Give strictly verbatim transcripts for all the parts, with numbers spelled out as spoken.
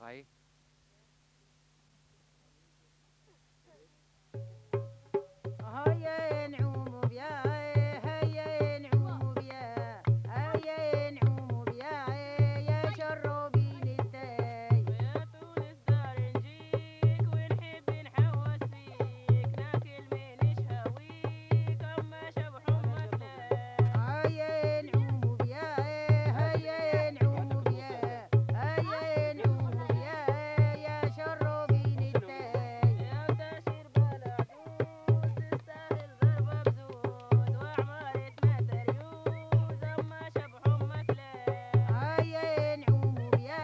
غاي هيا نعوم بيا هيا نعوم بيا هيا نعوم بيا يا شربين التاي يا تونس دار نجيك ونحب نحوس فيك ناكل من شهاويك اما شبح امك لا هيا نعوم بيا هيا نعوم بيا هيا نعوم بيا يا شربين التاي يا تاشر بلعجوز تستاهل ضربة بزوز وعمارة ما تريوز اما شبح امك لا هيا نعوم بيا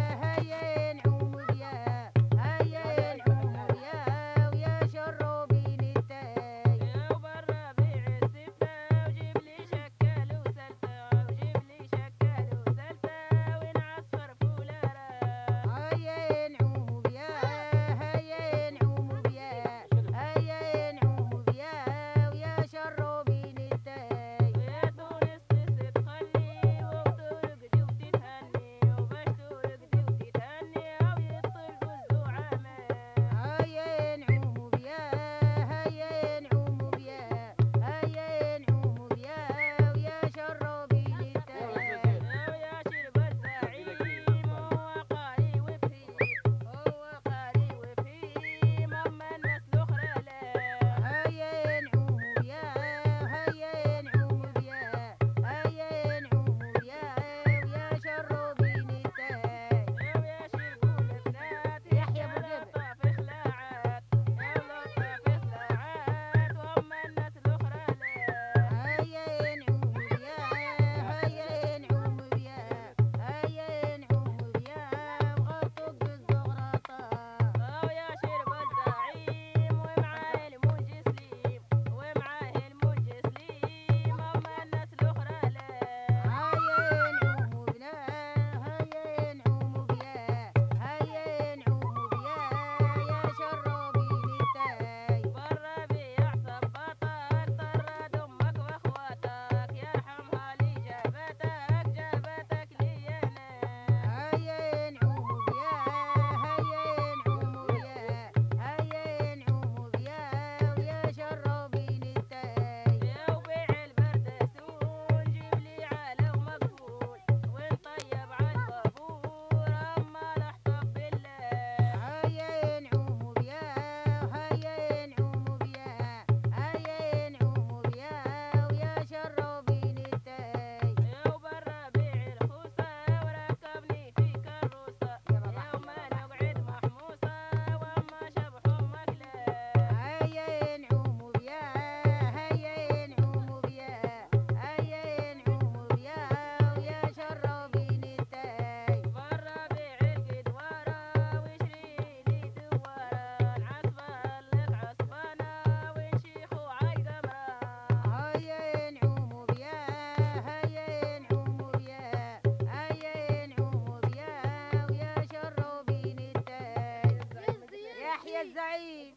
هيا نعوم بيا هيا نعوم بيا ويا شربين التاي يا وبرا بيع السفة وجيب لي شكال وسلتة وجيب لي شكال وسلتة ونعصفر فولارة هيا نعوم بيا هيا نعوم بيا هيا نعوم بيا ويا شربين التاي ويا تونس تسد خلي وترقدي وتتهني وباش ترقدي وتتهني أو يطلقوا الزعماء هيا نعوم بيا هيا نعوم بيا هيا نعوم بيا ويا شربين التاي ويا شرب الزعيم هو قاري وفهيم هو قاري وفهيم أما الناس الأخرى لا هيا نعوم بيا هيا نعوم بيا هيا نعوم بيا ويا شربين التاي ويا شربوا البنات يحيى أبو يا جبل. لطافة خلاعات يا لطافة خلاعات وأما الناس الأخرى لا هيا نعوم بيا هيا نعوم بيا هيا نعوم بيا وغطوا بالزغرطة ويا شرب الزعيم ومعاه المنجي سليم ومعاه المنجي سليم أما الناس الأخرى لا هيا نعوم بنا هيا نعوم بيا هيا نعوم بيا يا شربين التاي برا بيع صباطك طرد أمك وأخواتك يا حمها لي جابتك جابتك لي أنا هيا نعوم بيا هيا نعوم بيا هيا نعوم بيا ويا شربين التاي يا وبيع البردسون جيب لي على ومقفول ونطيب عالبابور أما لحطب بالله هيا نعوم بيا هيا نعوم بيا هيا نعوم بيا ويا شربين التاي يا وبرا بيع الخوصة وركبني في كروسة يا وما نقعد محموسة وأما شبح أمك لا هيا نعوم بيا هيا نعوم بيا هيا نعوم بيا ويا شربين التاي برا بيع القدوارة وشريلي دوارة نعصفر لك عصفانة ونشيخو عالقمرة هيا نعوم بيا هيا نعوم بيا هيا نعوم بيا ويا شربين التاي يحيى الزعيم.